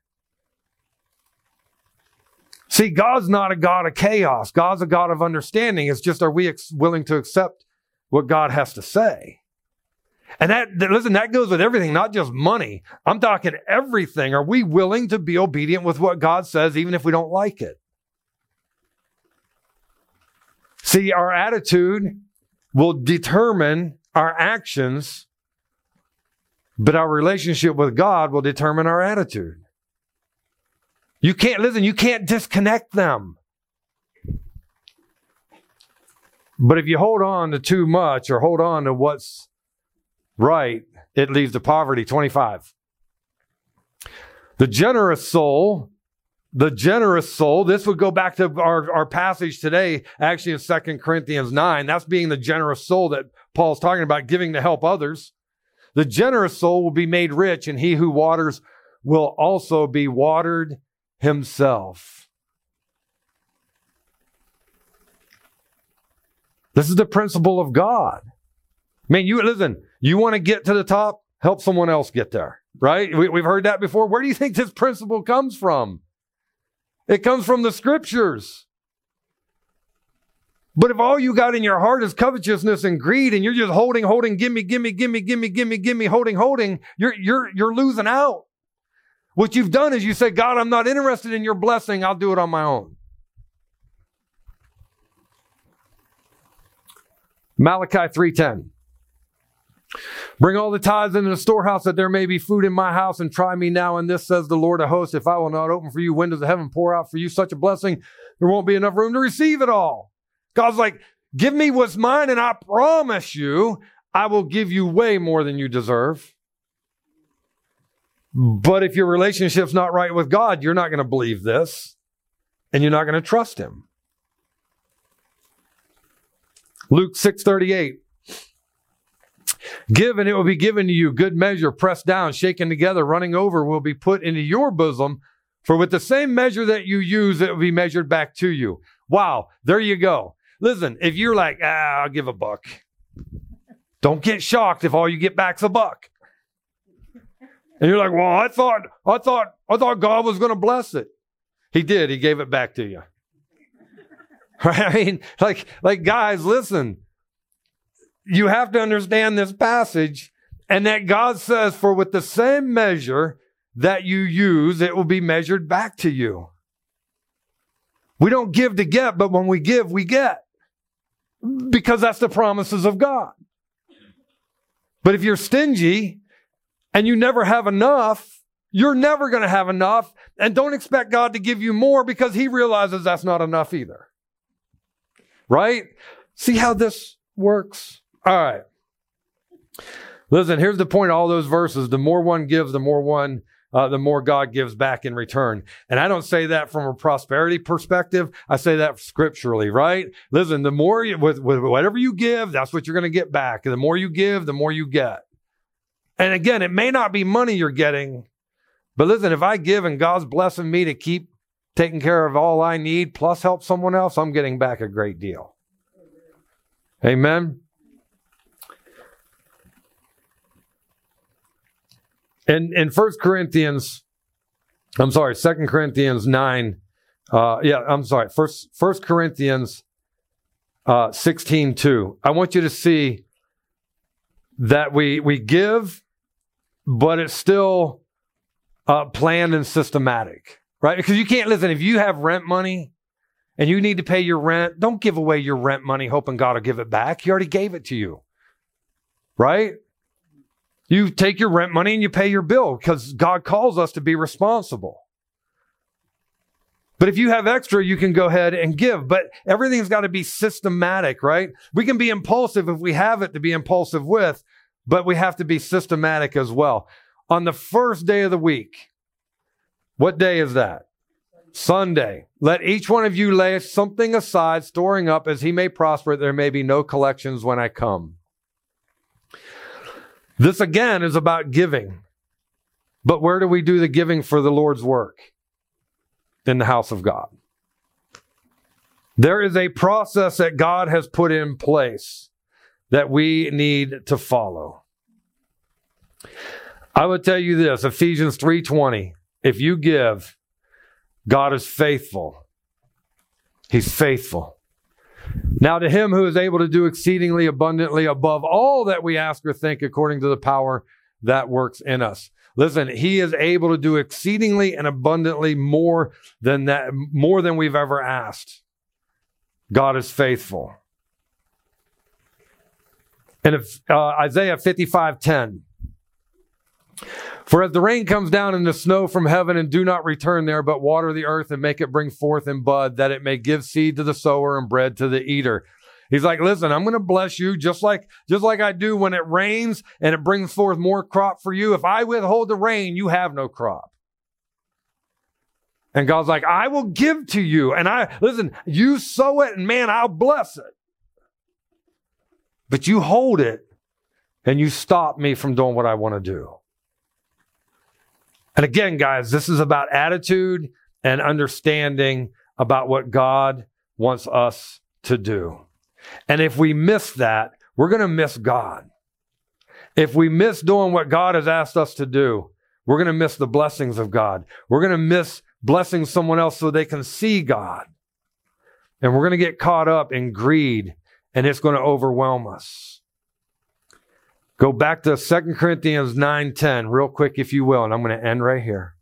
See, God's not a God of chaos. God's a God of understanding. It's just, are we willing to accept what God has to say? And that goes with everything, not just money. I'm talking everything. Are we willing to be obedient with what God says, even if we don't like it? See, our attitude will determine our actions, but our relationship with God will determine our attitude. You can't disconnect them. But if you hold on to too much or hold on to what's right, it leads to poverty. 25. The generous soul, this would go back to our passage today, actually in 2 Corinthians 9. That's being the generous soul that Paul's talking about, giving to help others. The generous soul will be made rich, and he who waters will also be watered himself. This is the principle of God. Man, you want to get to the top? Help someone else get there, right? We've heard that before. Where do you think this principle comes from? It comes from the Scriptures. But if all you got in your heart is covetousness and greed, and you're just holding, gimme, holding, you're losing out. What you've done is you say, God, I'm not interested in your blessing. I'll do it on my own. Malachi 3:10. Bring all the tithes into the storehouse, that there may be food in my house, and try me now in this, says the Lord of hosts. If I will not open for you windows of heaven, pour out for you such a blessing, there won't be enough room to receive it all. God's like, give me what's mine, and I promise you, I will give you way more than you deserve. But if your relationship's not right with God, you're not going to believe this, and you're not going to trust him. Luke 6:38. Give, and it will be given to you. Good measure, pressed down, shaken together, running over, will be put into your bosom. For with the same measure that you use, it will be measured back to you. Wow, there you go. Listen, if you're like, I'll give $1. Don't get shocked if all you get back's $1. And you're like, well, I thought God was going to bless it. He did. He gave it back to you. Right? I mean, like guys, listen. You have to understand this passage, and that God says, for with the same measure that you use, it will be measured back to you. We don't give to get, but when we give, we get. Because that's the promises of God. But if you're stingy and you never have enough, you're never going to have enough. And don't expect God to give you more, because he realizes that's not enough either. Right? See how this works? All right. Listen, here's the point of all those verses. The more one gives, the more God gives back in return. And I don't say that from a prosperity perspective. I say that scripturally, right? Listen, the more with whatever you give, that's what you're going to get back. And the more you give, the more you get. And again, it may not be money you're getting, but listen, if I give and God's blessing me to keep taking care of all I need, plus help someone else, I'm getting back a great deal. Amen. And in 2 Corinthians 9, 1 Corinthians 16:2. I want you to see that we give, but it's still planned and systematic, right? Because you can't, listen, if you have rent money and you need to pay your rent, don't give away your rent money hoping God will give it back. He already gave it to you, right? You take your rent money and you pay your bill, because God calls us to be responsible. But if you have extra, you can go ahead and give. But everything's got to be systematic, right? We can be impulsive if we have it to be impulsive with, but we have to be systematic as well. On the first day of the week, what day is that? Sunday. Let each one of you lay something aside, storing up as he may prosper, there may be no collections when I come. This again is about giving. But where do we do the giving for the Lord's work? In the house of God. There is a process that God has put in place that we need to follow. I would tell you this, Ephesians 3:20, if you give, God is faithful. He's faithful. Now to him who is able to do exceedingly abundantly above all that we ask or think according to the power that works in us. Listen, he is able to do exceedingly and abundantly more than that, more than we've ever asked. God is faithful. And if Isaiah 55:10, for as the rain comes down and the snow from heaven and do not return there, but water the earth and make it bring forth and bud, that it may give seed to the sower and bread to the eater. He's like, listen, I'm going to bless you just like I do when it rains and it brings forth more crop for you. If I withhold the rain, you have no crop. And God's like, I will give to you. And listen, you sow it and man, I'll bless it. But you hold it and you stop me from doing what I want to do. And again, guys, this is about attitude and understanding about what God wants us to do. And if we miss that, we're going to miss God. If we miss doing what God has asked us to do, we're going to miss the blessings of God. We're going to miss blessing someone else so they can see God. And we're going to get caught up in greed, and it's going to overwhelm us. Go back to 2 Corinthians 9:10 real quick, if you will, and I'm going to end right here.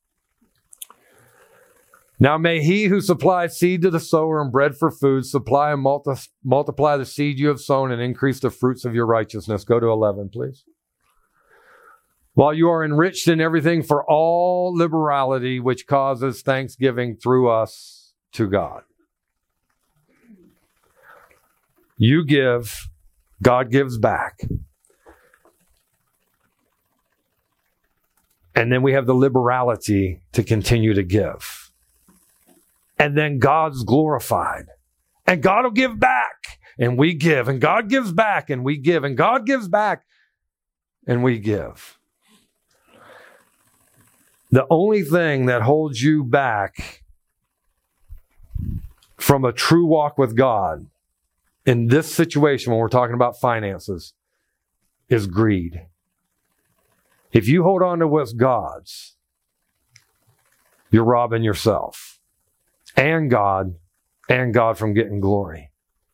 Now may he who supplies seed to the sower and bread for food supply and multiply the seed you have sown and increase the fruits of your righteousness. Go to 11, please. While you are enriched in everything for all liberality, which causes thanksgiving through us to God. You give, God gives back. And then we have the liberality to continue to give. And then God's glorified. And God will give back. And we give. And God gives back. And we give. And God gives back. And we give. The only thing that holds you back from a true walk with God in this situation when we're talking about finances is greed. If you hold on to what's God's, you're robbing yourself. And God from getting glory.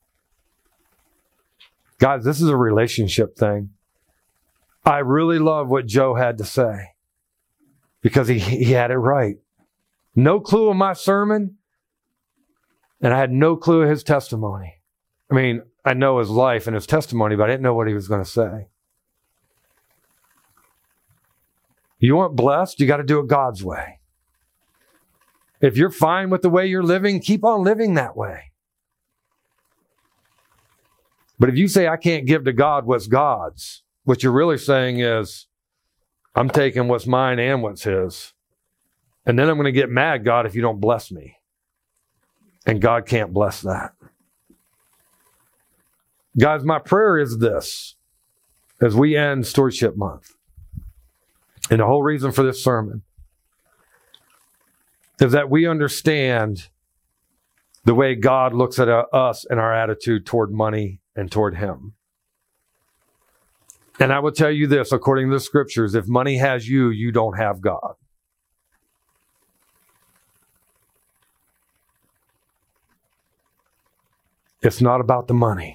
Guys, this is a relationship thing. I really love what Joe had to say because he had it right. No clue of my sermon, and I had no clue of his testimony. I mean, I know his life and his testimony, but I didn't know what he was going to say. You want blessed, you got to do it God's way. If you're fine with the way you're living, keep on living that way. But if you say, I can't give to God what's God's, what you're really saying is, I'm taking what's mine and what's his. And then I'm going to get mad, God, if you don't bless me. And God can't bless that. Guys, my prayer is this, as we end Stewardship Month. And the whole reason for this sermon is that we understand the way God looks at us and our attitude toward money and toward him. And I will tell you this, according to the scriptures, if money has you, you don't have God. It's not about the money.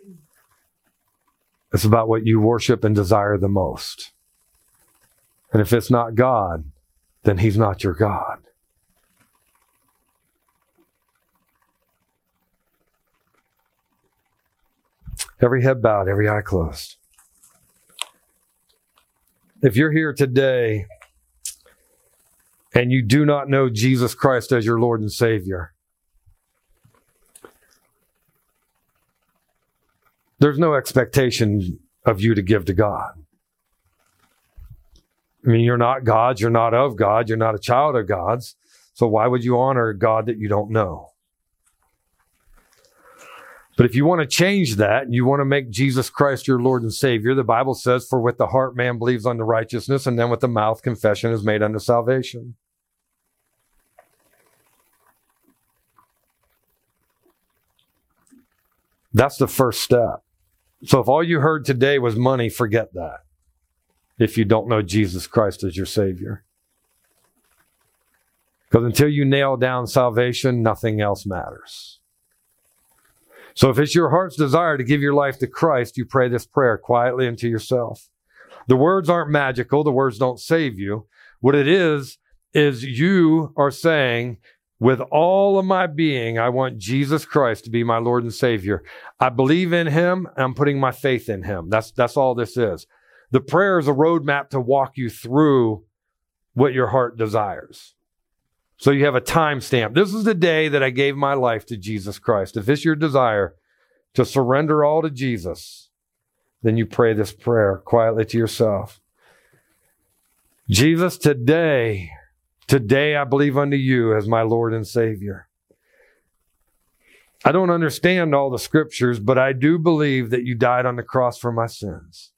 It's about what you worship and desire the most. And if it's not God, then he's not your God. Every head bowed, every eye closed. If you're here today and you do not know Jesus Christ as your Lord and Savior, there's no expectation of you to give to God. I mean, you're not God's, you're not of God, you're not a child of God's. So why would you honor a God that you don't know? But if you want to change that, and you want to make Jesus Christ your Lord and Savior, the Bible says, for with the heart man believes unto righteousness, and then with the mouth confession is made unto salvation. That's the first step. So if all you heard today was money, forget that. If you don't know Jesus Christ as your Savior. Because until you nail down salvation, nothing else matters. So if it's your heart's desire to give your life to Christ, you pray this prayer quietly into yourself. The words aren't magical. The words don't save you. What it is you are saying, with all of my being, I want Jesus Christ to be my Lord and Savior. I believe in Him, and I'm putting my faith in Him. That's all this is. The prayer is a roadmap to walk you through what your heart desires. So you have a timestamp. This is the day that I gave my life to Jesus Christ. If it's your desire to surrender all to Jesus, then you pray this prayer quietly to yourself. Jesus, today I believe unto you as my Lord and Savior. I don't understand all the scriptures, but I do believe that you died on the cross for my sins.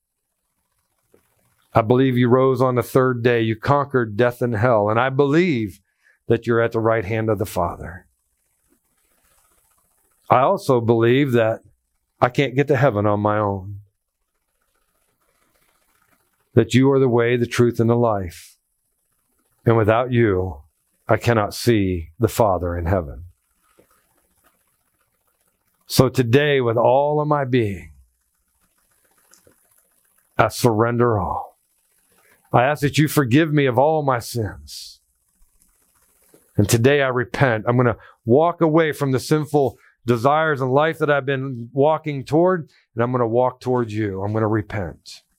I believe you rose on the third day. You conquered death and hell. And I believe that you're at the right hand of the Father. I also believe that I can't get to heaven on my own. That you are the way, the truth, and the life. And without you, I cannot see the Father in heaven. So today, with all of my being, I surrender all. I ask that you forgive me of all my sins. And today I repent. I'm going to walk away from the sinful desires and life that I've been walking toward, and I'm going to walk towards you. I'm going to repent.